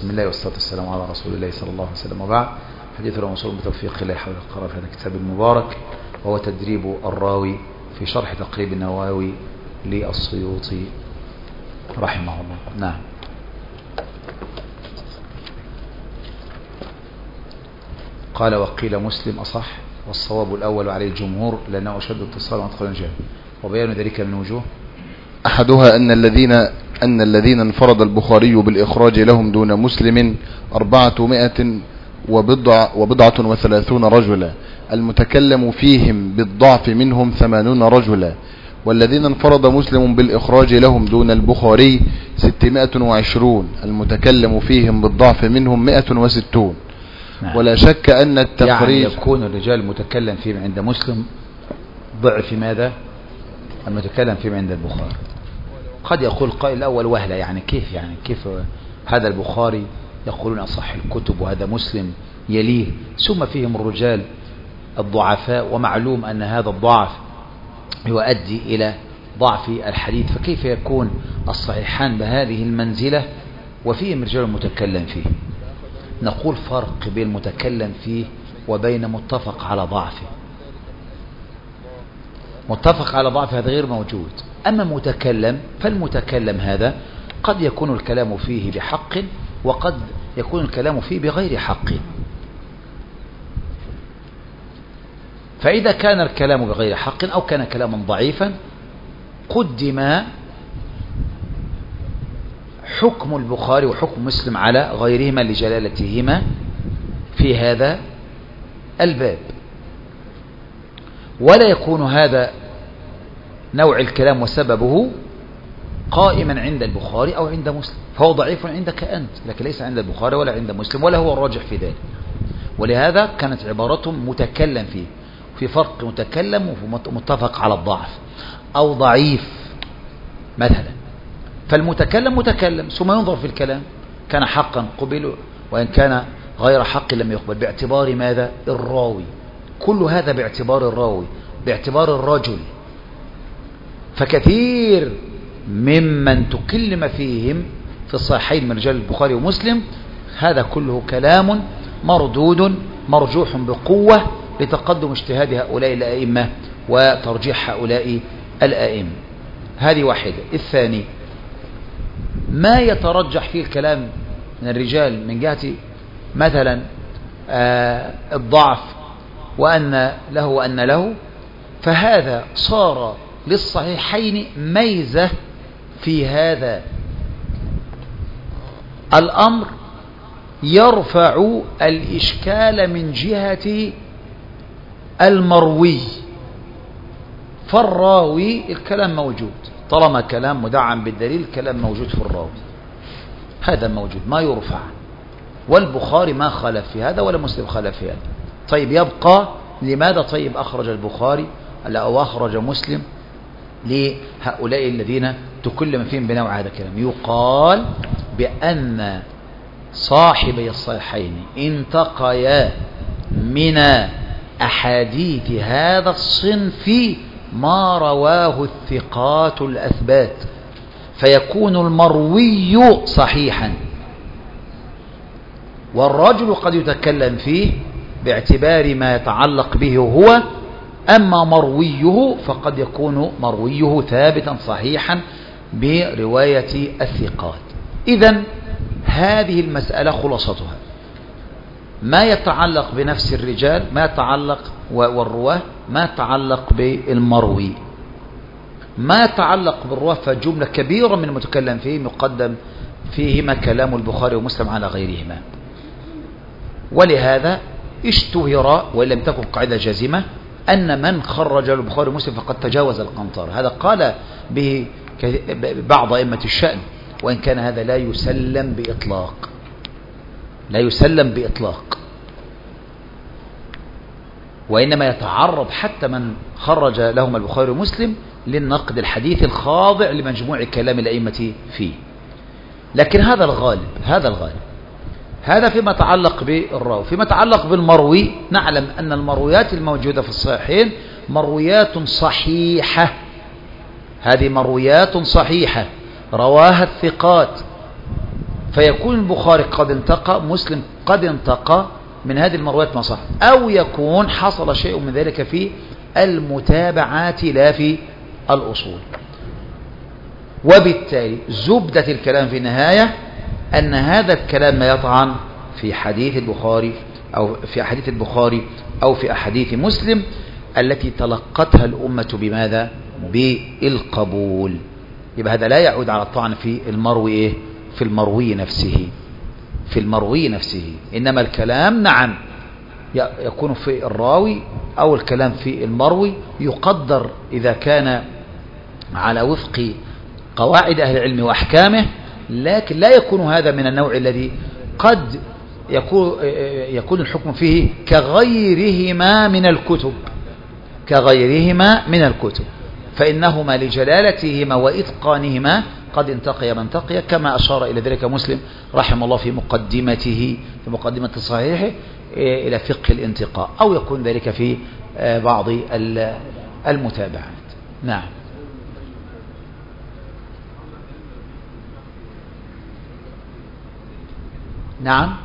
بسم الله والصلاة والسلام على رسول الله صلى الله عليه وسلم، وبعد. حديث الموصول بتوفيق الله حول القرار في هذا الكتاب المبارك، وهو تدريب الراوي في شرح تقريب النووي للسيوطي رحمه الله. نعم. قال وقيل مسلم أصح، والصواب الأول عليه الجمهور لأنه أشد اتصال وأدخل الجهل، وبيان ذلك من وجوه. أحدها أن الذين انفرد البخاري بالإخراج لهم دون مسلم 430 رجلا، المتكلم فيهم بالضعف منهم 80 رجلا، والذين انفرد مسلم بالإخراج لهم دون البخاري 620، المتكلم فيهم بالضعف منهم 160. نعم. ولا شك أن التقرير يعني يكون الرجال المتكلم فيهم عند مسلم ضعف ماذا؟ المتكلم فيهم عند البخاري. قد يقول قائل الأول وهلة، يعني كيف هذا البخاري يقولون أصح الكتب وهذا مسلم يليه، ثم فيهم الرجال الضعفاء، ومعلوم أن هذا الضعف يؤدي إلى ضعف الحديث، فكيف يكون الصحيحان بهذه المنزلة وفيهم رجال متكلم فيه؟ نقول فرق بين المتكلم فيه وبين متفق على ضعفه. متفق على ضعفه هذا غير موجود. أما متكلم فالمتكلم هذا قد يكون الكلام فيه بحق وقد يكون الكلام فيه بغير حق. فإذا كان الكلام بغير حق أو كان كلاما ضعيفا قدم حكم البخاري وحكم مسلم على غيرهما لجلالتهما في هذا الباب، ولا يكون هذا نوع الكلام وسببه قائما عند البخاري أو عند مسلم، فهو ضعيف عندك أنت لكن ليس عند البخاري ولا عند مسلم ولا هو الراجح في ذلك. ولهذا كانت عبارتهم متكلم فيه، في فرق متكلم ومتفق على الضعف أو ضعيف مثلا. فالمتكلم متكلم ثم ينظر في الكلام، كان حقا قبل وإن كان غير حق لم يقبل، باعتبار ماذا؟ الراوي. كل هذا باعتبار الراوي، باعتبار الرجل. فكثير ممن تكلم فيهم في الصحيحين من رجال البخاري ومسلم هذا كله كلام مردود مرجوح بقوة لتقدم اجتهاد هؤلاء الأئمة وترجيح هؤلاء الأئمة. هذه واحدة. الثاني ما يترجح فيه الكلام من الرجال من جهة مثلا الضعف وأن له وأن له، فهذا صار للصحيحين ميزة في هذا الأمر يرفع الإشكال من جهة المروي. فالراوي الكلام موجود، طالما كلام مدعم بالدليل كلام موجود في الراوي، هذا موجود ما يرفع. والبخاري ما خالف في هذا ولا مسلم خالف في هذا. طيب يبقى لماذا طيب أخرج البخاري أو أخرج مسلم لهؤلاء الذين تكلم فيهم بنوع هذا الكلام؟ يقال بأن صاحبي الصحيحين انتقيا من أحاديث هذا الصنف ما رواه الثقات الأثبات، فيكون المروي صحيحا، والرجل قد يتكلم فيه باعتبار ما يتعلق به هو، أما مرويه فقد يكون مرويه ثابتا صحيحا برواية الثقات. إذن هذه المسألة خلاصتها ما يتعلق بنفس الرجال، ما يتعلق والرواه، ما يتعلق بالمروي. ما يتعلق بالرواه فجملة كبيرة من المتكلم فيه يقدم فيهما كلام البخاري ومسلم على غيرهما. ولهذا اشتهر وإن لم تكن قاعدة جازمة أن من خرج البخاري ومسلم فقد تجاوز القنطار. هذا قال به بعض أئمة الشأن، وإن كان هذا لا يسلم بإطلاق، لا يسلم بإطلاق، وإنما يتعرض حتى من خرج لهم البخاري ومسلم للنقد الحديث الخاضع لمجموع كلام الأئمة فيه. لكن هذا الغالب، هذا فيما يتعلق بالراوي. فيما يتعلق بالمروي نعلم أن المرويات الموجودة في الصحيحين مرويات صحيحة، هذه مرويات صحيحة رواها الثقات، فيكون البخاري قد انتقى، مسلم قد انتقى من هذه المرويات ما صح، أو يكون حصل شيء من ذلك في المتابعات لا في الأصول. وبالتالي زبدة الكلام في النهاية أن هذا الكلام ما يطعن في حديث البخاري أو في أحاديث مسلم التي تلقتها الأمة بماذا؟ بالقبول. يبقى هذا لا يعود على الطعن في المروي في المروي نفسه، إنما الكلام نعم يكون في الراوي أو الكلام في المروي يقدر إذا كان على وفق قواعد أهل العلم وأحكامه، لكن لا يكون هذا من النوع الذي قد يكون الحكم فيه كغيرهما من الكتب، فإنهما لجلالتهما وإتقانهما قد انتقي من تقي، كما أشار إلى ذلك مسلم رحمه الله في مقدمة صحيحه إلى فقه الانتقاء، أو يكون ذلك في بعض المتابعات. نعم. نعم.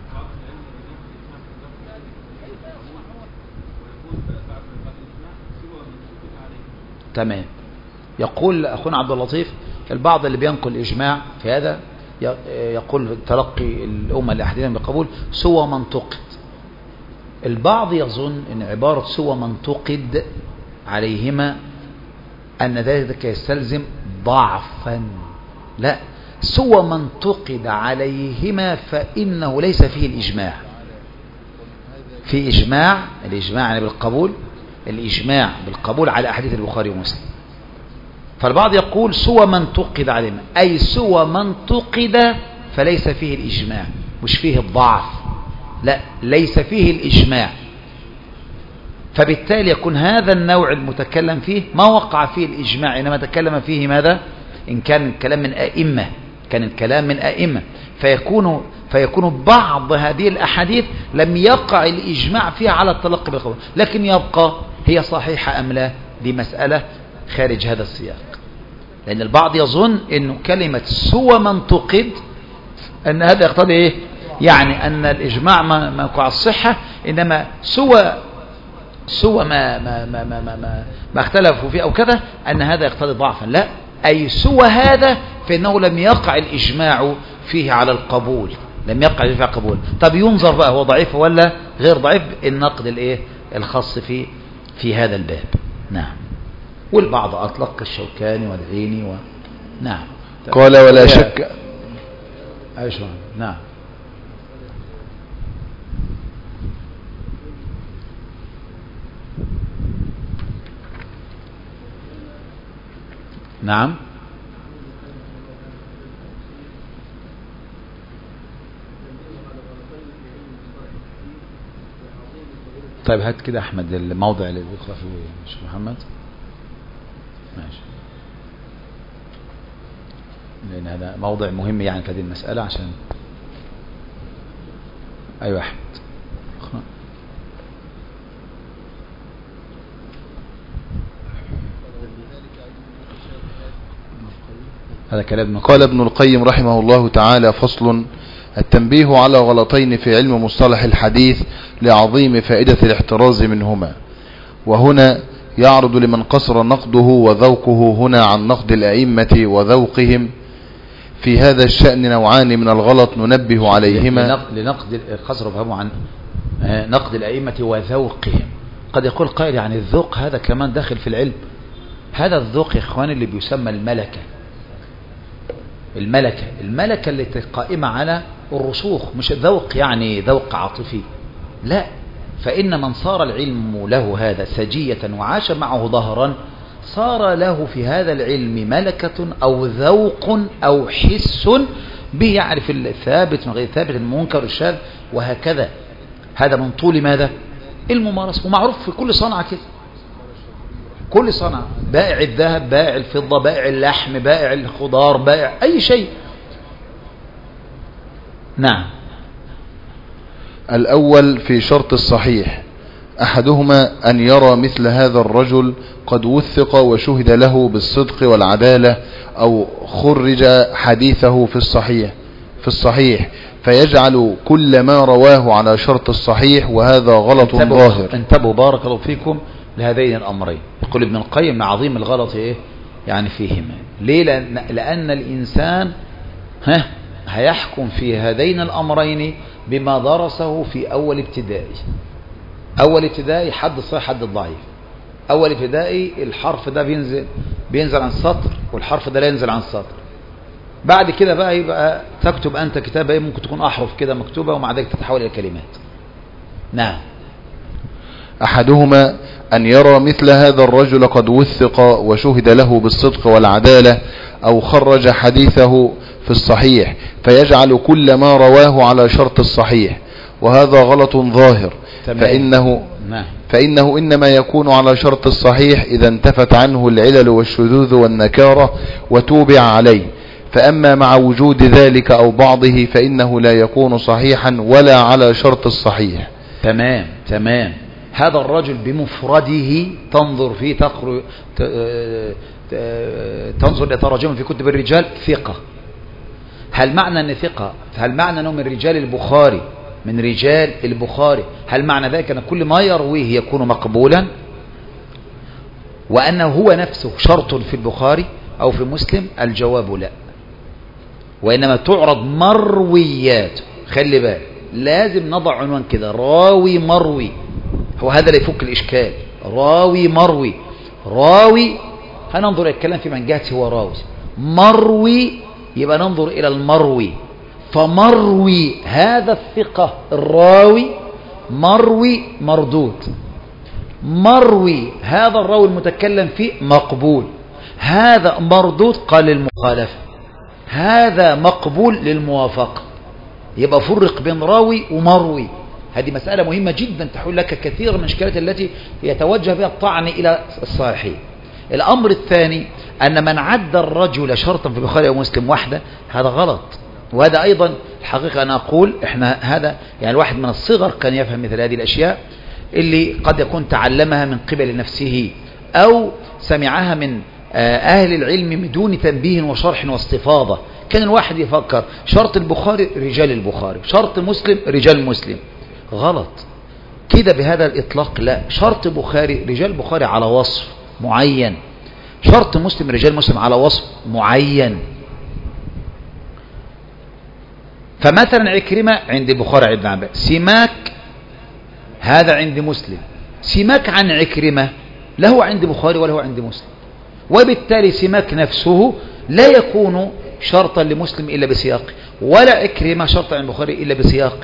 تمام. يقول أخونا عبد اللطيف البعض اللي بينقل إجماع في هذا يقول تلقي الأمة لأحدهم بقبول سوى من تقد. البعض يظن أن عبارة سوى من تقد عليهما أن ذلك يستلزم ضعفا. لا، سوى من تقد عليهما فإنه ليس فيه الإجماع. في الإجماع يعني الإجماع بالقبول على أحاديث البخاري ومسلم. فالبعض يقول سوى من تقد عليهما، أي سوى من تقد فليس فيه الإجماع، مش فيه الضعف، لا ليس فيه الإجماع. فبالتالي يكون هذا النوع المتكلم فيه ما وقع فيه الإجماع، إنما تكلم فيه ماذا؟ إن كان الكلام من أئمة، فيكون بعض هذه الأحاديث لم يقع الإجماع فيها على التلقي بالقبول، لكن يبقى هي صحيحة أم لا، دي مسألة خارج هذا السياق. لأن البعض يظن أن كلمة سوى من تقد أن هذا يقتضي إيه؟ يعني أن الإجماع ما يقع الصحة، إنما سوى ما اختلفوا فيه أو كذا أن هذا يقتضي ضعفا. لا، أي سوى هذا فإنه لم يقع الإجماع فيه على القبول، طب ينظر بقى هو ضعيف ولا غير ضعيف، النقد الخاص في هذا الباب. نعم. والبعض أطلق الشوكاني والعيني نعم. قال ولا شك. نعم. نعم. طيب هات كده أحمد الموضع اللي بيقرأ فيه الشيخ محمد. ماشي. لأن هذا موضع مهم يعني في هذه المسألة عشان أيوة أحمد. هذا كلام قال ابن القيم رحمه الله تعالى: فصل: التنبيه على غلطين في علم مصطلح الحديث لعظيم فائدة الاحتراز منهما. وهنا يعرض لمن قصر نقده وذوقه هنا عن نقد الأئمة وذوقهم في هذا الشأن نوعان من الغلط ننبه عليهما. لنقد القصر فهموا عن نقد الأئمة وذوقهم. قد يقول قائل يعني الذوق هذا كمان داخل في العلم. هذا الذوق يا إخوان اللي بيسمى الملكة التي قائمة على الرسوخ، مش الذوق يعني ذوق عاطفي، لا. فإن من صار العلم له هذا سجية وعاش معه ظهرا صار له في هذا العلم ملكة أو ذوق أو حس به يعرف الثابت من غير ثابت، المنكر الشاذ وهكذا. هذا من طول ماذا؟ الممارسة. ومعروف في كل صنعة كده، كل صنعة، بائع الذهب، بائع الفضة، بائع اللحم، بائع الخضار، بائع أي شيء. نعم. الأول في شرط الصحيح، أحدهما أن يرى مثل هذا الرجل قد وثق وشهد له بالصدق والعدالة، أو خرج حديثه في الصحيح في الصحيح فيجعل كل ما رواه على شرط الصحيح، وهذا غلط ظاهر. انتبهوا بارك الله فيكم لهذين الأمرين. يقول ابن القيم عظيم الغلط يعني فيهما. ليه؟ لأن الإنسان هيحكم في هذين الأمرين بما درسه في أول ابتدائي. أول ابتدائي حد الصحيح حد الضعيف. أول ابتدائي الحرف ده بينزل عن السطر، والحرف ده لا ينزل عن السطر. بعد كده بقى يبقى تكتب أنت كتابة ممكن تكون أحرف كده مكتوبة ومع ذلك تتحول إلى كلمات. نعم. أحدهما أن يرى مثل هذا الرجل قد وثق وشهد له بالصدق والعدالة، أو خرج حديثه في الصحيح فيجعل كل ما رواه على شرط الصحيح، وهذا غلط ظاهر. فإنه إنما يكون على شرط الصحيح إذا انتفت عنه العلل والشذوذ والنكارة وتوبع عليه، فأما مع وجود ذلك أو بعضه فإنه لا يكون صحيحا ولا على شرط الصحيح. تمام. هذا الرجل بمفرده تنظر فيه تنظر لتراجمه في كتب الرجال ثقة. هل معنى أن ثقة، هل معنى أنه من رجال البخاري، هل معنى ذلك أن كل ما يرويه يكون مقبولا، وأنه هو نفسه شرط في البخاري أو في مسلم؟ الجواب لا، وإنما تعرض مرويات. خلي بالك لازم نضع عنوان كده، راوي مروي، هو هذا اللي يفك الإشكال. راوي مروي، راوي هننظر إلى الكلام في من جهته هو راوي. مروي يبقى ننظر إلى المروي، فمروي هذا الثقة الراوي مروي مردود، مروي هذا الراوي المتكلم فيه مقبول، هذا مردود قال للمخالفة، هذا مقبول للموافقة. يبقى فرق بين راوي ومروي. هذه مسألة مهمة جدا تحول لك كثير من الاشكالات التي يتوجه بها الطعن إلى الصحيحين. الأمر الثاني أن من عد الرجل شرطا في البخاري أو مسلم وحده هذا غلط. وهذا أيضا الحقيقة أنا أقول إحنا هذا يعني الواحد من الصغر كان يفهم مثل هذه الأشياء اللي قد يكون تعلمها من قبل نفسه أو سمعها من أهل العلم بدون تنبيه وشرح واستفاضة. كان الواحد يفكر شرط البخاري رجال البخاري، شرط مسلم رجال مسلم. غلط كده بهذا الإطلاق. لا، شرط بخاري رجال البخاري على وصف معين، شرط مسلم رجال مسلم على وصف معين. فمثلا عكرمة عند البخاري ابن عباس، سماك هذا عند مسلم، سماك عن عكرمة لا هو عند بخاري ولا هو عند مسلم، وبالتالي سماك نفسه لا يكون شرطا لمسلم إلا بسياق، ولا عكرمة شرطا عند البخاري إلا بسياق.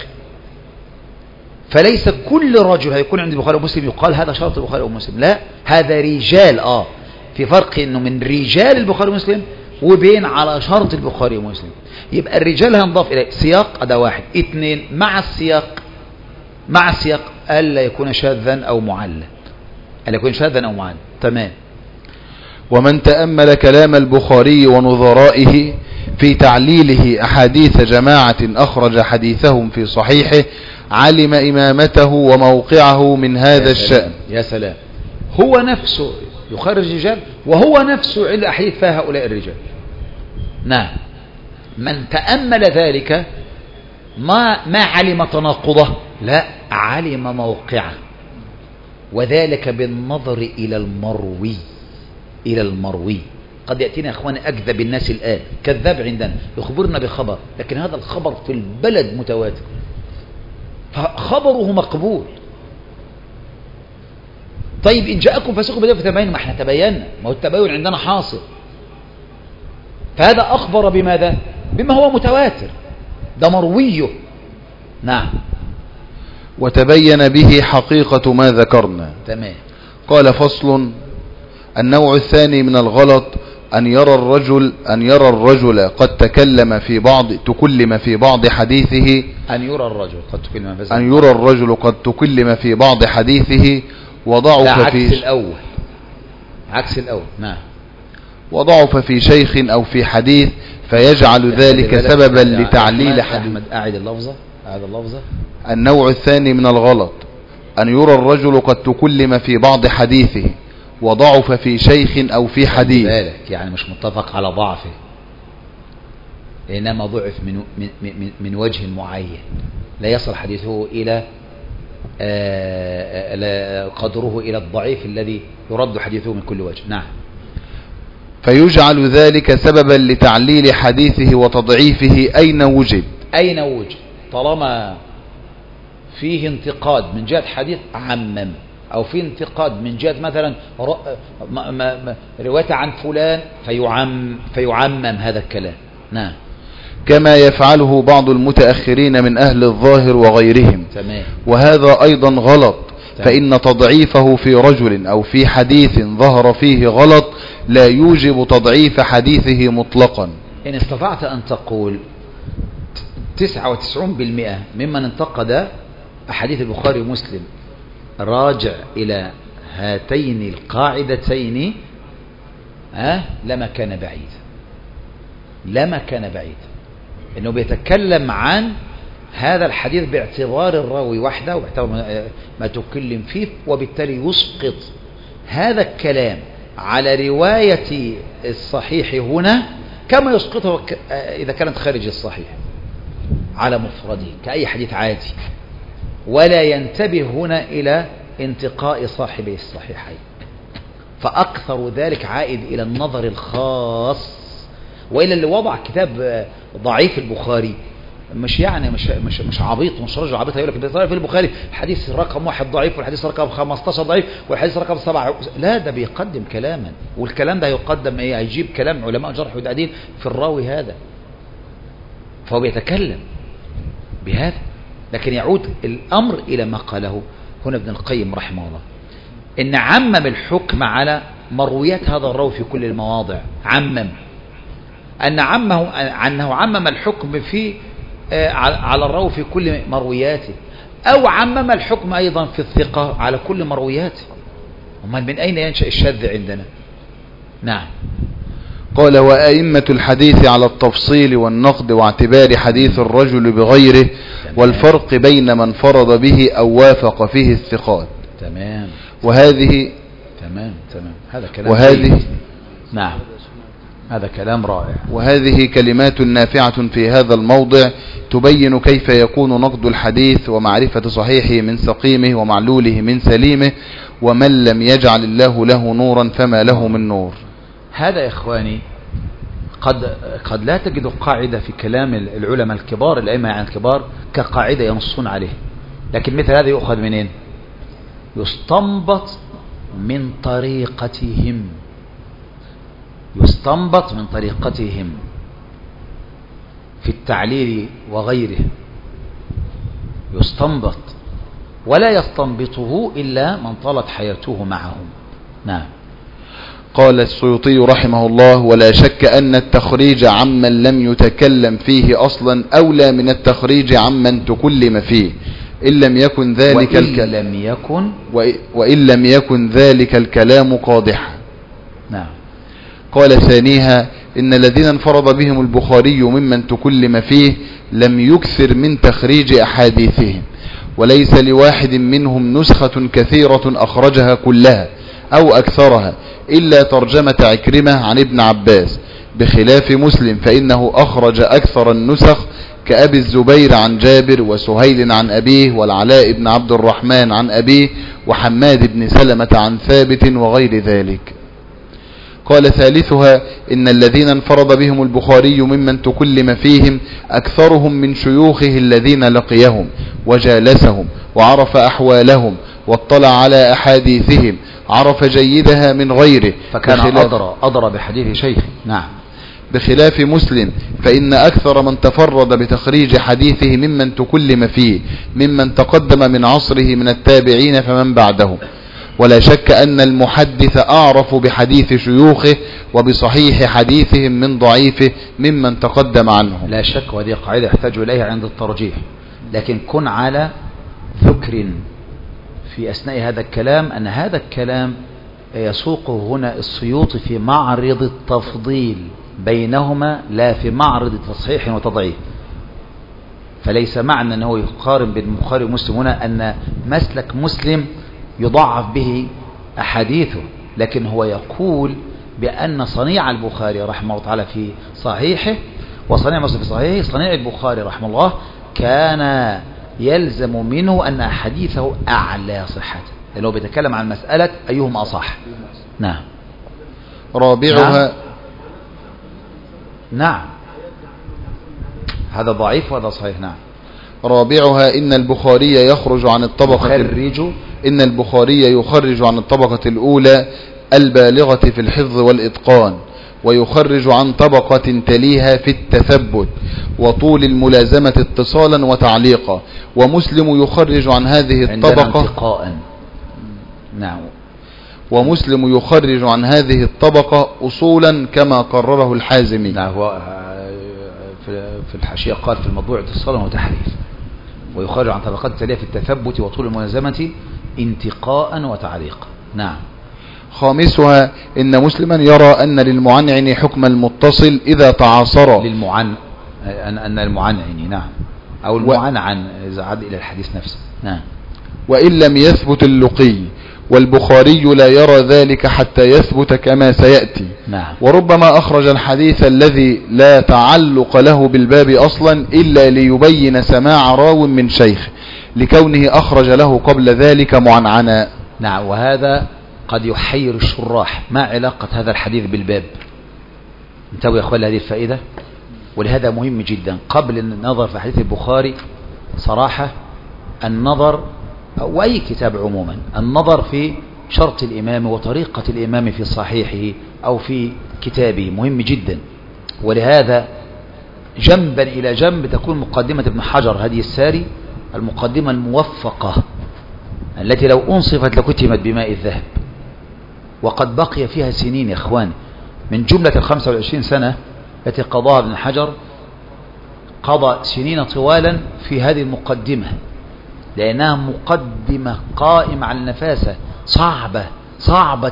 فليس كل رجل هيكون عند البخاري ومسلم يقال هذا شرط البخاري ومسلم، لا، هذا رجال. في فرق انه من رجال البخاري ومسلم وبين على شرط البخاري ومسلم. يبقى الرجال هنضاف الى سياق، ده واحد. اثنين، مع السياق الا يكون شاذا او معلل، الا يكون شاذا او معلل. تمام. ومن تأمل كلام البخاري ونظرائه في تعليله أحاديث جماعة أخرج حديثهم في صحيحه علم إمامته وموقعه من هذا الشأن. يا سلام، هو نفسه يخرج رجال وهو نفسه علم أحاديث فيها هؤلاء الرجال. نعم، من تأمل ذلك ما علم تناقضه، لا، علم موقعه، وذلك بالنظر إلى المروي. قد يأتينا أخواني أكذب الناس الآن، كذاب عندنا يخبرنا بخبر، لكن هذا الخبر في البلد متواتر، فخبره مقبول. طيب إن جاءكم فاسق بنبأ فتبينوا، ما احنا تبينا، ما هو التبين عندنا حاصل. فهذا أخبر بماذا؟ بما هو متواتر، ده مرويه. نعم. وتبين به حقيقة ما ذكرنا. تمام. قال فصل: النوع الثاني من الغلط أن يرى الرجل قد تكلم في بعض حديثه، أن يرى الرجل قد تكلم في بعض حديثه وضعف في عكس الأول. نعم. وضعف في شيخ أو في حديث فيجعل ذلك سببا لتعليل حديث. أحمد أعد اللفظة. النوع الثاني من الغلط أن يرى الرجل قد تكلم في بعض حديثه وضعف في شيخ أو في حديث. ذلك يعني مش متفق على ضعفه، إنما ضعف من وجه معين لا يصل حديثه إلى قدره إلى الضعيف الذي يرد حديثه من كل وجه. نعم. فيجعل ذلك سببا لتعليل حديثه وتضعيفه أين وجد. أين وجد؟ طالما فيه انتقاد من جهة حديث عمم، أو فيه انتقاد من جهة مثلا رواية عن فلان فيعمم هذا الكلام. نعم. كما يفعله بعض المتأخرين من أهل الظاهر وغيرهم. تمام. وهذا أيضا غلط. تمام. فإن تضعيفه في رجل أو في حديث ظهر فيه غلط لا يوجب تضعيف حديثه مطلقا. إن استطعت أن تقول 99% ممن انتقد أحاديث البخاري ومسلم راجع إلى هاتين القاعدتين لما كان بعيد إنه بيتكلم عن هذا الحديث باعتبار الراوي وحده واعتبار ما تكلم فيه، وبالتالي يسقط هذا الكلام على رواية الصحيح هنا كما يسقطه إذا كانت خارج الصحيح على مفرده كأي حديث عادي، ولا ينتبه هنا إلى انتقاء صاحبي الصحيحين. فأكثر ذلك عائد إلى النظر الخاص. وإلى اللي وضع كتاب ضعيف البخاري مش عبيط، مش رجل عبيط هيقول لك في البخاري حديث رقم 1 ضعيف والحديث رقم 15 ضعيف والحديث رقم 7. لا، ده بيقدم كلاما، والكلام ده يقدم هيجيب كلام علماء جرح وتعديل في الراوي هذا، فهو بيتكلم بهذا. لكن يعود الأمر إلى ما قاله هنا ابن القيم رحمه الله، إن عمم الحكم على مرويات هذا الراوي في كل المواضع. أنه عمم الحكم في على الراوي في كل مروياته، أو عمم الحكم أيضا في الثقة على كل مروياته. من أين ينشأ الشذ عندنا؟ نعم. قال: وأئمة الحديث على التفصيل والنقد واعتبار حديث الرجل بغيره والفرق بين من فرض به أو وافق فيه الثقات. تمام. وهذه هذا كلام نعم، هذا كلام رائع. وهذه كلمات نافعة في هذا الموضع تبين كيف يكون نقد الحديث ومعرفة صحيحه من سقيمه ومعلوله من سليمه، ومن لم يجعل الله له نورا فما له من نور. هذا يا إخواني قد لا تجد قاعدة في كلام العلماء الكبار الأئمة يعني الكبار كقاعدة ينصون عليه، لكن مثل هذا يؤخذ منين؟ يستنبط من طريقتهم في التعليل وغيره، يستنبط ولا يستنبطه إلا من طالت حياته معهم. نعم. قال السيوطي رحمه الله: ولا شك أن التخريج عمن لم يتكلم فيه أصلا أولى من التخريج عمن تكلم فيه، إن لم يكن ذلك الكلام قادحا. نعم. قال ثانيها: إن الذين انفرد بهم البخاري ممن تكلم فيه لم يكثر من تخريج أحاديثهم، وليس لواحد منهم نسخة كثيرة أخرجها كلها أو أكثرها إلا ترجمة عكرمة عن ابن عباس، بخلاف مسلم فإنه أخرج أكثر النسخ كأبي الزبير عن جابر، وسهيل عن أبيه، والعلاء بن عبد الرحمن عن أبيه، وحماد بن سلمة عن ثابت وغير ذلك. قال ثالثها: إن الذين انفرد بهم البخاري ممن تكلم فيهم أكثرهم من شيوخه الذين لقيهم وجالسهم وعرف أحوالهم واطلع على أحاديثهم، عرف جيدها من غيره، فكان أضرى بحديث شيخ. نعم. بخلاف مسلم فإن أكثر من تفرد بتخريج حديثه ممن تكلم فيه ممن تقدم من عصره من التابعين فمن بعدهم. ولا شك أن المحدث أعرف بحديث شيوخه وبصحيح حديثهم من ضعيفه ممن تقدم عنه. لا شك، وهذه قاعدة يحتاج إليها عند الترجيح، لكن كن على ذكر في أثناء هذا الكلام أن هذا الكلام يسوقه هنا السيوطي في معرض التفضيل بينهما، لا في معرض تصحيح وتضعيف. فليس معنى أنه يقارن بين البخاري ومسلم هنا أن مسلك مسلم يضعف به أحاديثه، لكن هو يقول بأن صنيع البخاري رحمه الله تعالى في صحيحه وصنيع مسلم في صحيحه. صنيع البخاري رحمه الله كان يلزم منه أن حديثه أعلى صحة، لأنه هو بيتكلم عن مسألة أيهم أصح. نعم. رابعها نعم هذا ضعيف وهذا صحيح. نعم. رابعها إن البخاري يخرج عن الطبقة إن البخاري يخرج عن الطبقة الأولى البالغة في الحفظ والإتقان، ويخرج عن طبقة تليها في التثبت وطول الملازمة اتصالا وتعليقا. ومسلم يخرج عن هذه الطبقة نعم. ومسلم يخرج عن هذه الطبقة أصولا كما قرره الحازمي. نعم. هو في الحاشية قال في المطبوع اتصالا وتحريف، ويخرج عن طبقات تليها في التثبت وطول الملازمة انتقاء وتعليقا. نعم. خامسها إن مسلما يرى أن للمعنعن حكم المتصل إذا تعاصر أن المعنعن نعم أو المعنعن إذا عاد إلى الحديث نفسه. نعم. وإن لم يثبت اللقي، والبخاري لا يرى ذلك حتى يثبت كما سيأتي. نعم. وربما أخرج الحديث الذي لا تعلق له بالباب أصلا إلا ليبين سماع راو من شيخ لكونه أخرج له قبل ذلك معنعنا. نعم. وهذا قد يحير الشراح، ما علاقة هذا الحديث بالباب؟ انتبهوا يا أخوان هذه الفائدة، ولهذا مهم جدا قبل النظر في حديث البخاري صراحة النظر أو أي كتاب عموما، النظر في شرط الإمام وطريقة الإمام في صحيحه أو في كتابه مهم جدا. ولهذا جنبا إلى جنب تكون مقدمة ابن حجر هدي الساري المقدمة الموفقة التي لو أنصفت لكتمت بماء الذهب، وقد بقي فيها سنين يا إخوان. من جملة 25 سنة التي قضاها ابن حجر قضى سنين طوالا في هذه المقدمة، لأنها مقدمة قائمة على النفاسة، صعبة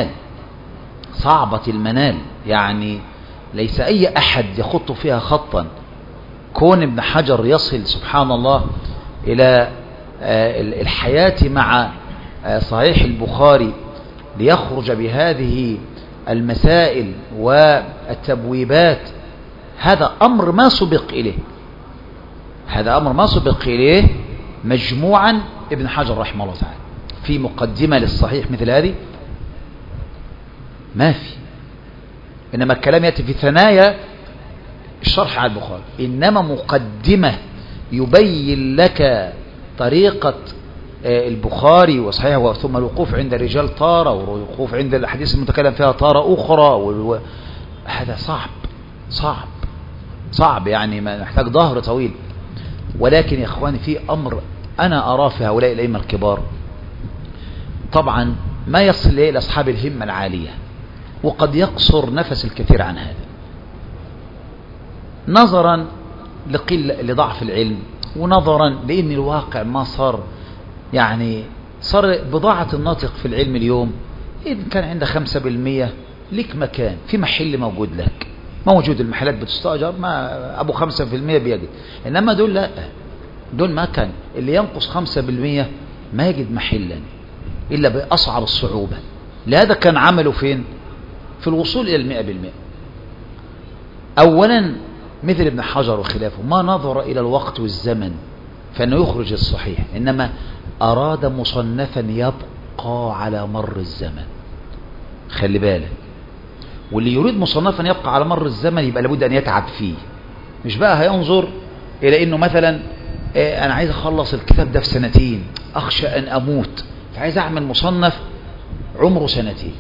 المنال، يعني ليس أي أحد يخط فيها خطا. كون ابن حجر يصل سبحان الله إلى الحياة مع صحيح البخاري ليخرج بهذه المسائل والتبويبات، هذا أمر ما سبق إليه مجموعا ابن حجر رحمه الله تعالى في مقدمة للصحيح مثل هذه ما في. إنما الكلام يأتي في ثنايا الشرح على البخاري، إنما مقدمة يبين لك طريقة البخاري وصحيحه، ثم الوقوف عند الرجال طارة والوقوف عند الحديث المتكلم فيها طارة أخرى. هذا صعب يعني ما نحتاج ظهر طويل. ولكن يا إخواني في أمر أنا أرى في هؤلاء الأئمة الكبار طبعا ما يصل إلى أصحاب الهمة العالية، وقد يقصر نفس الكثير عن هذا نظرا لضعف العلم، ونظرا لأن الواقع ما صار بضاعة الناطق في العلم اليوم. إذا كان عندك 5% لك مكان في محل موجود لك، موجود المحلات بتستأجر، ما أبو 5% بيجد. إنما دول لا، دول ما كان اللي ينقص 5% ما يجد محلا إلا بأصعب الصعوبة. لهذا كان عمله فين؟ في الوصول إلى 100%. أولا مثل ابن حجر وخلافه ما نظر إلى الوقت والزمن فإنه يخرج الصحيح، إنما أراد مصنفا يبقى على مر الزمن. خلي بالك، واللي يريد مصنفا يبقى على مر الزمن يبقى لابد أن يتعب فيه، مش بقى هينظر إلى إنه مثلا أنا عايز أخلص الكتاب ده في 2 سنين، أخشى أن أموت فعايز أعمل مصنف عمره 2 سنين.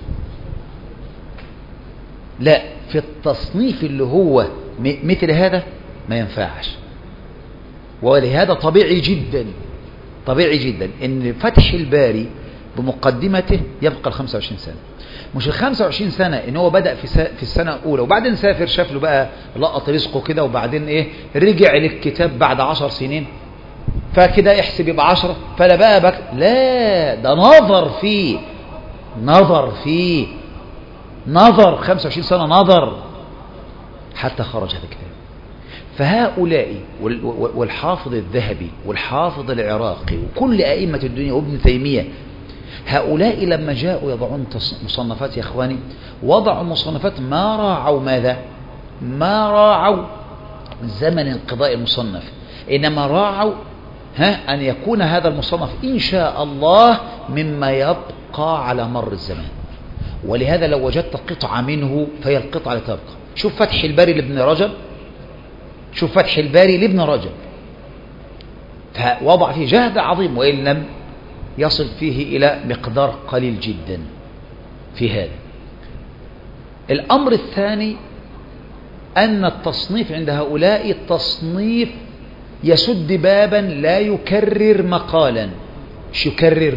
لا، في التصنيف اللي هو مثل هذا ما ينفعش. ولهذا طبيعي جدا ان فتح الباري بمقدمته يبقى 25 سنة. مش 25 سنة ان هو بدأ في السنة الاولى وبعدين سافر شاف له بقى لقط رزقه كده وبعدين رجع للكتاب بعد 10 سنين فكده يحسب يبقى 10 فلا بقى لا، ده نظر 25 سنة نظر حتى خرج هذا الكتاب. فهؤلاء والحافظ الذهبي والحافظ العراقي وكل أئمة الدنيا وابن تيمية، هؤلاء لما جاءوا يضعون مصنفات يا أخواني وضعوا مصنفات ما راعوا ماذا؟ ما راعوا زمن انقضاء المصنف، إنما راعوا أن يكون هذا المصنف إن شاء الله مما يبقى على مر الزمان. ولهذا لو وجدت قطعة منه فهي القطعة اللي تبقى. شوف فتح الباري لابن رجب، شوف فتح الباري لابن رجب، فوضع فيه جهد عظيم وإن لم يصل فيه إلى مقدار قليل جدا في هذا. الأمر الثاني أن التصنيف عند هؤلاء التصنيف يسد بابا لا يكرر مقالا، مش يكرر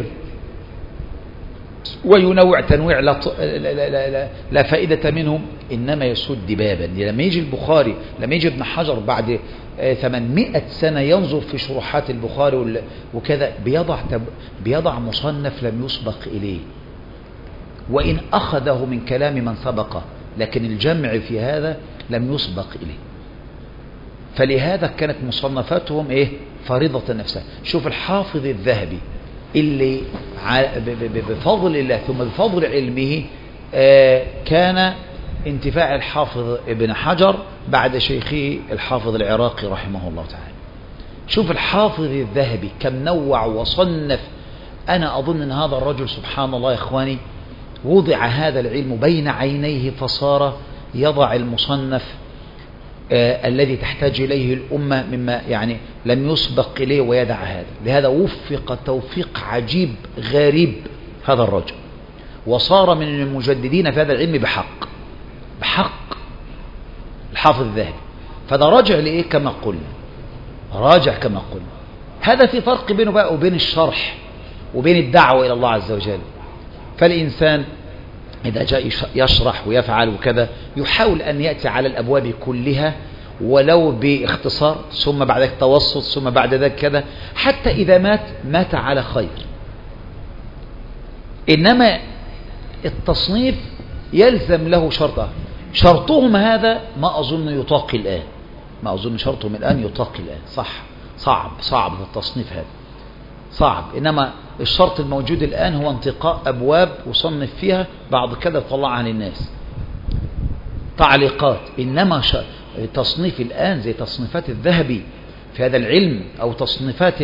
وينوع تنويع لا فائدة منهم، إنما يسد بابا. لما يجي البخاري، لما يجي ابن حجر بعد 800 سنة ينظر في شروحات البخاري وكذا، بيضع مصنف لم يسبق إليه، وإن أخذه من كلام من سبقه، لكن الجمع في هذا لم يسبق إليه. فلهذا كانت مصنفاتهم فريضة نفسها. شوف الحافظ الذهبي اللي بفضل الله ثم بفضل علمه كان انتفاع الحافظ ابن حجر بعد شيخه الحافظ العراقي رحمه الله تعالى. شوف الحافظ الذهبي كم نوع وصنف. أنا أظن أن هذا الرجل سبحان الله يا إخواني وضع هذا العلم بين عينيه فصار يضع المصنف الذي تحتاج إليه الأمة مما يعني لم يسبق إليه ويدع هذا. لهذا وفق توفيق عجيب غريب هذا الرجل، وصار من المجددين في هذا العلم بحق الحافظ الذهبي. فده راجع لإيه كما قلنا، راجع كما قلنا. هذا في فرق بينه بقى وبين الشرح وبين الدعوة إلى الله عز وجل. فالإنسان إذا جاء يشرح ويفعل وكذا يحاول أن يأتي على الأبواب كلها ولو باختصار، ثم بعد ذلك توسط، ثم بعد ذلك كذا، حتى إذا مات على خير. إنما التصنيف يلزم له شرطهم هذا ما أظن يطاق الآن، ما أظن شرطهم الآن يطاق الآن. صعب التصنيف هذا صعب. إنما الشرط الموجود الآن هو انتقاء أبواب وصنف فيها بعض كذا طلعها للناس تعليقات. إنما تصنيف الآن زي تصنيفات الذهبي في هذا العلم أو تصنيفات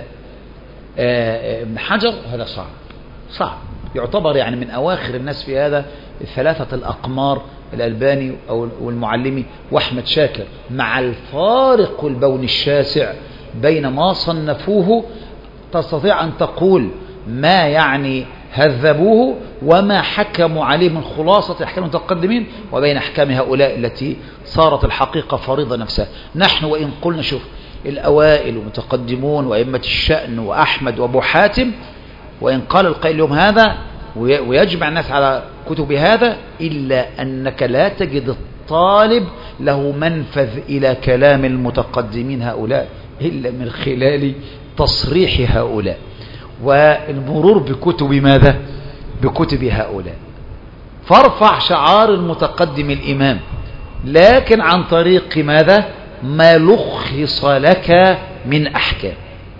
ابن حجر، هذا صعب. يعتبر يعني من أواخر الناس في هذا الثلاثة الأقمار، الألباني والمعلمي وأحمد شاكر، مع الفارق البون الشاسع بين ما صنفوه تستطيع أن تقول ما يعني هذبوه وما حكموا عليه من خلاصة أحكام المتقدمين، وبين أحكام هؤلاء التي صارت الحقيقة فريضة نفسها. نحن وإن قلنا شوف الأوائل ومتقدمون وأئمة الشأن وأحمد وأبو حاتم، وإن قال القائل اليوم هذا ويجمع الناس على كتب هذا، إلا أنك لا تجد الطالب له منفذ إلى كلام المتقدمين هؤلاء إلا من خلال تصريح هؤلاء والمرور بكتب ماذا؟ بكتب هؤلاء. فارفع شعار المتقدم الإمام، لكن عن طريق ماذا؟ ما لخص لك من أحكام.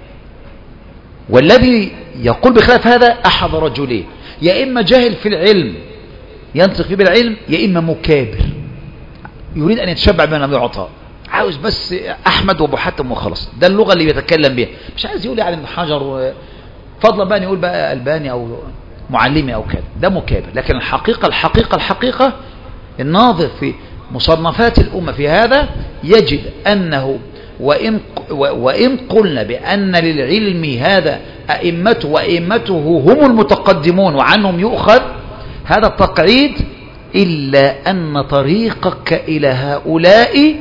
والذي يقول بخلاف هذا أحد رجلين، يا إما جاهل في العلم ينطق فيه بالعلم، يا إما مكابر يريد أن يتشبع بما لم يعطى، عاوز بس أحمد وأبو حاتم وخلاص، ده اللغة اللي بيتكلم بها، مش عايز يقول يعني ابن حجر فضلا بقى يقول بقى ألباني أو معلمي أو كذا، ده مكابر. لكن الحقيقة الناظر في مصنفات الأمة في هذا يجد أنه وإن قلنا بأن للعلم هذا وأئمته هم المتقدمون وعنهم يؤخذ هذا التقعيد، إلا أن طريقك إلى هؤلاء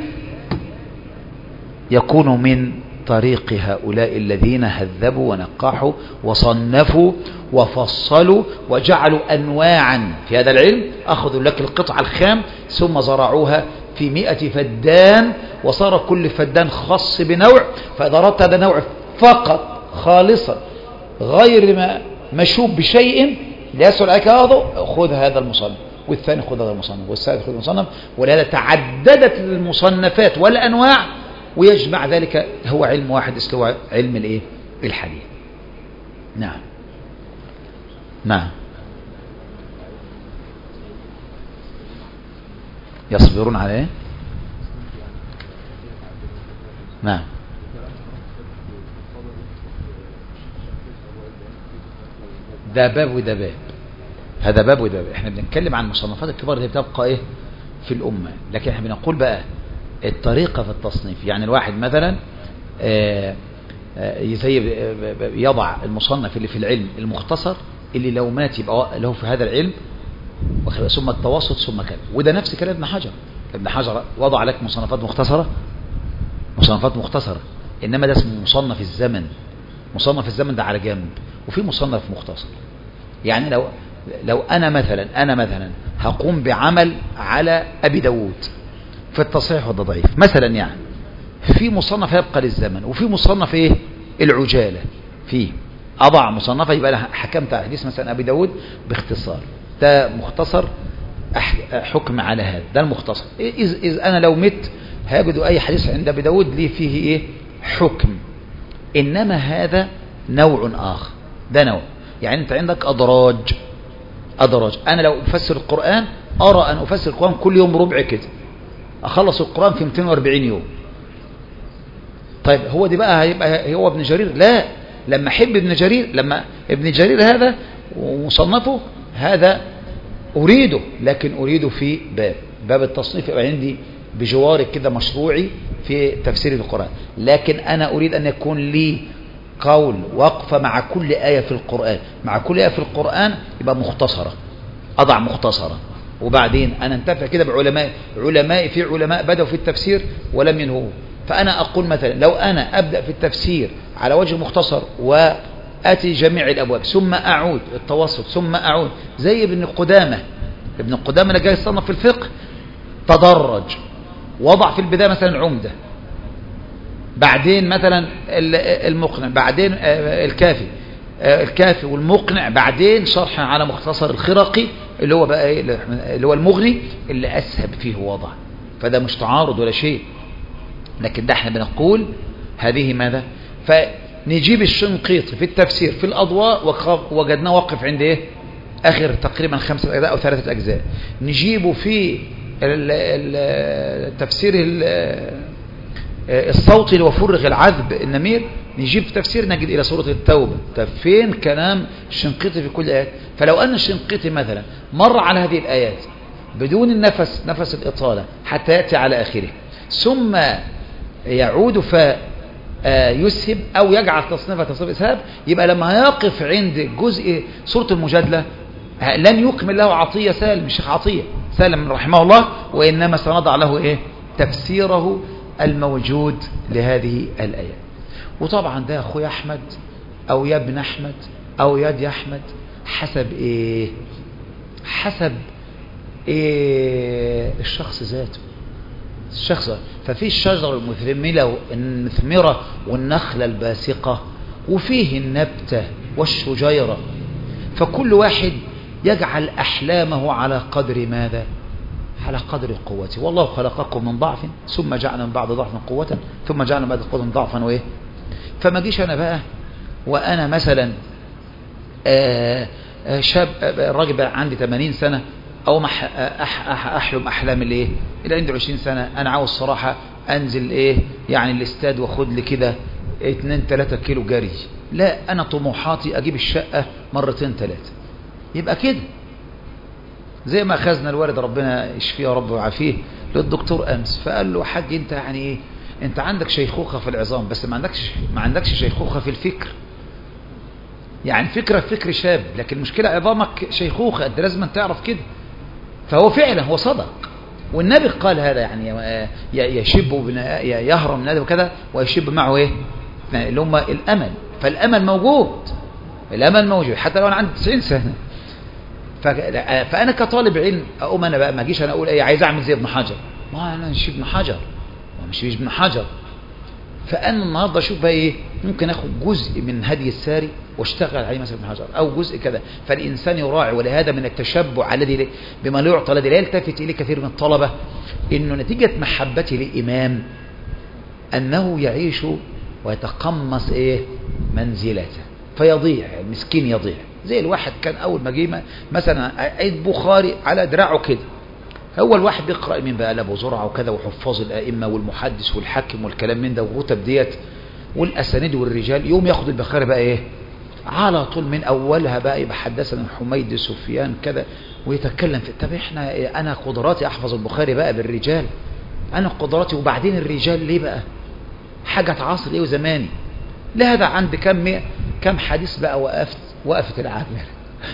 يكون من طريق هؤلاء الذين هذبوا ونقحوا وصنفوا وفصلوا وجعلوا أنواعا في هذا العلم. أخذوا لك القطعة الخام ثم زرعوها في 100 فدان، وصار كل فدان خاص بنوع، فإذا أردت هذا نوع فقط خالصا غير مشوب بشيء ليسهل عليك هذا، خذ هذا المصنف، والثاني خذ هذا المصنف، والثالث خذ المصنف. ولهذا تعددت المصنفات والأنواع، ويجمع ذلك هو علم واحد اسمه علم الحديث. نعم يصبرون عليه. نعم. ده باب وده باب، هذا باب وده باب. احنا بنتكلم عن المصنفات الكبار اللي بتبقى ايه في الأمة، لكن احنا بنقول بقى الطريقة في التصنيف. يعني الواحد مثلا زي يضع المصنف اللي في العلم المختصر اللي لو مات يبقى له في هذا العلم، ثم التوسط ثم كذا. وده نفس كلام ابن حجر. ابن حجر وضع لك مصنفات مختصرة، مصنفات مختصرة، إنما ده اسمه مصنف الزمن. مصنف الزمن ده على جنب، وفي مصنف مختصر. يعني لو أنا مثلا هقوم بعمل على أبي داود في التصحيح والتضعيف مثلا، يعني في مصنف يبقى للزمن، وفي مصنف ايه العجالة. فيه أضع مصنفة يبقى أنا حكمت على حديث مثلا أبي داود باختصار، ده مختصر حكم على هذا، ده المختصر. إذ أنا لو مت هيجد أي حديث عند أبي داود ليه فيه إيه حكم، إنما هذا نوع آخر. ده نوع، يعني أنت عندك أدراج. أنا لو أفسر القرآن أرى أن أفسر القرآن كل يوم ربع كده، أخلص القرآن في 240 يوم. طيب هو دي بقى هيبقى هو ابن جرير؟ لا، لما أحب لما ابن جرير هذا ومصنفه هذا أريده، لكن أريده في باب التصنيف يبقى عندي بجوارك كده مشروعي في تفسير القرآن. لكن أنا أريد أن يكون لي قول وقفة مع كل آية في القرآن، مع كل آية في القرآن يبقى مختصرة، أضع مختصرة. وبعدين أنا انتفع كده بعلماء في علماء بدأوا في التفسير ولم ينهوا. فأنا أقول مثلا لو أنا أبدأ في التفسير على وجه مختصر وأتي جميع الأبواب ثم أعود التوسط ثم أعود، زي ابن قدامة اللي جاي يصنف في الفقه تدرج، وضع في البداية مثلا عمدة، بعدين مثلا المقنع، بعدين الكافي والمقنع، بعدين شرح على مختصر الخرقي اللي هو بقى اللي هو المغني اللي أسهب فيه وضع. فده مش تعارض ولا شيء، لكن ده احنا بنقول هذه ماذا. فنجيب الشنقيطي في التفسير في الأضواء وجدناه وقف عند ايه آخر تقريبا 5 أجزاء أو 3 أجزاء. نجيبه في التفسير الصوتي اللي هو فرغ العذب النمير، نجيب في تفسير نجد إلى سورة التوبة. طب فين كلام الشنقيطي في كل آيات؟ فلو أن الشنقيطي مثلا مر على هذه الآيات بدون نفس الإطالة حتى يأتي على آخره، ثم يعود فيسهب أو يجعل تصنيف إسهاب، يبقى لما يقف عند جزء سورة المجادلة لن يكمل له عطية سالم، الشيخ عطية سالم رحمه الله، وإنما سنضع له إيه تفسيره الموجود لهذه الآيات. وطبعا ده أخوي أحمد أو يا ابن أحمد أو يا أحمد حسب إيه الشخص ذاته. ففي الشجرة المثمرة والنخلة الباسقة، وفيه النبتة والشجيرة، فكل واحد يجعل أحلامه على قدر ماذا؟ على قدر قوته. والله خلقكم من ضعف ثم جعل من بعد ضعف قوة ثم جعل من بعد قوة ضعفا وإيه. فما جيش أنا بقى وأنا مثلا شاب الراجل عندي 80 سنة أو ما أحلم أحلام اللي عندي 20 سنة، أنا عاوز صراحة أنزل يعني الاستاد واخد لي كده 2-3 كيلو جري. لا، أنا طموحاتي أجيب الشقة 2-3 مرات. يبقى كده زي ما أخذنا الوالد ربنا يشفيه يا رب ويعافيه للدكتور أمس، فقال له حاج أنت يعني أنت عندك شيخوخة في العظام بس ما عندكش شيخوخة في الفكر. يعني فكر شاب، لكن المشكلة عظامك شيخوخة، أنت لازم تعرف كده. فهو فعلا هو صدق، والنبي قال هذا يعني يشب يهرم من هذا وكذا ويشب معه اللي هم الأمل. فالأمل موجود حتى لو أنا عندي 90 سنة. فأنا كطالب علم أقوم أنا بقى ما أجيش أنا أقول عايز أعمل زي ابن حجر، ما أنا مش ابن حجر ومش ابن حجر. فأنا النهاردة أشوف بقى ممكن أخذ جزء من هدي الساري واشتغل عليه مثلا ابن حجر أو جزء كذا. فالإنسان يراعي، ولهذا من التشبع الذي بما لا يعطى الذي لا يلتفت إليه كثير من الطلبة، إنه نتيجة محبته للإمام أنه يعيش ويتقمص منزلته، فيضيع المسكين يضيع. زي الواحد كان أول ما جه مثلا عيد بخاري على دراعه كده، هو الواحد بيقرأ من بقى أبو زرعة وكذا وحفاظ الأئمة والمحدث والحاكم والكلام من ده والرتب ديت والأسانيد والرجال، يوم ياخد البخاري بقى إيه على طول من أولها بقى، يبقى حدثنا حميد سفيان كذا ويتكلم في طب أنا قدراتي أحفظ البخاري بقى بالرجال، أنا قدراتي وبعدين الرجال ليه بقى حاجة عصر إيه وزماني، لا هذا عند كم حديث بقى وقفت العجلة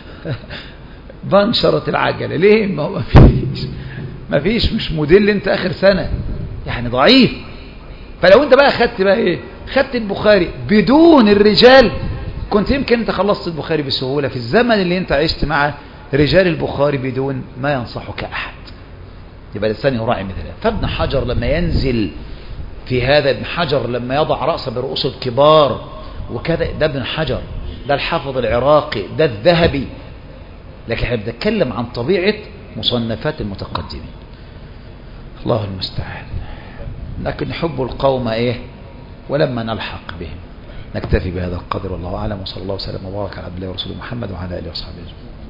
بنشرت العجلة ليه؟ ما فيش مش موديل انت اخر سنة يعني ضعيف. فلو انت بقى خدت بقى ايه، خدت البخاري بدون الرجال كنت يمكن انت خلصت البخاري بسهولة في الزمن اللي انت عشت مع رجال البخاري بدون ما ينصحك احد. يبقى الانسان يراعي مثله. فابن حجر لما ينزل في هذا، ابن حجر لما يضع رأسه برؤوس الكبار وكذا، ده ابن حجر، ده الحافظ العراقي، ده الذهبي. لكن احنا بنتكلم عن طبيعة مصنفات المتقدمين. الله المستعان. لكن حب القوم ايه ولما نلحق بهم. نكتفي بهذا القدر والله اعلم، وصلى الله وسلم وبارك على عبد الله ورسوله محمد وعلى اله وصحبه اجمعين.